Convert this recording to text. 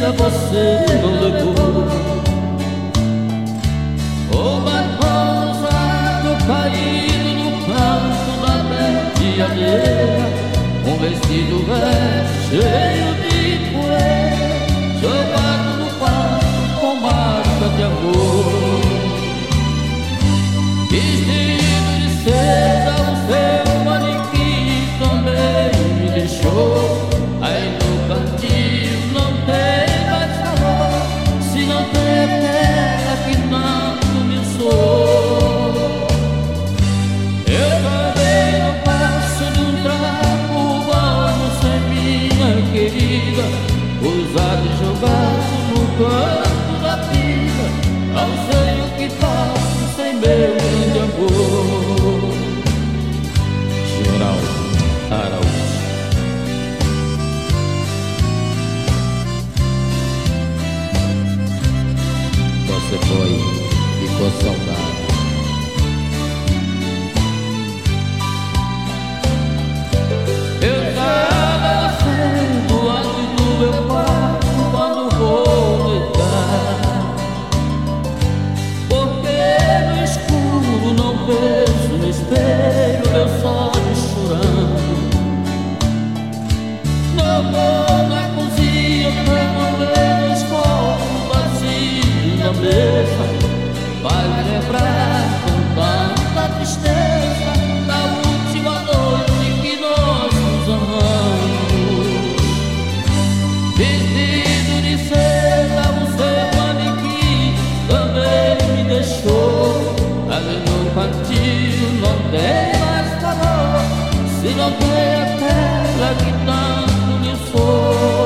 vida você não levou. O batom usado caído no canto da frente de areia, um vestido velho cheio de poeira, jogado no quarto com marca de amor. Vestido de seda, o seu manequim também me deixou. Aí no cantinho não tem mais calor, se não tem aquela que tanto me soou. Eu também não passo de um trapo humano sem minha querida, usado e jogado no canto da vida. Não sei o que faço sem meu grande amor. Geraldo Araújo. Você foi, ficou saudade. Eu tava sendo antes do meu quarto quando vou deitar, porque no escuro não vejo no espelho meus olhos chorando. Não vou na cozinha pra não ver os copos vazios na mesa, vai me lembrar com tanta tristeza da última noite que nós nos amamos. Vestido de seda, o seu manequim também me deixou. Ali no cantinho não tem mais calor, se não tem aquela que tanto me soou.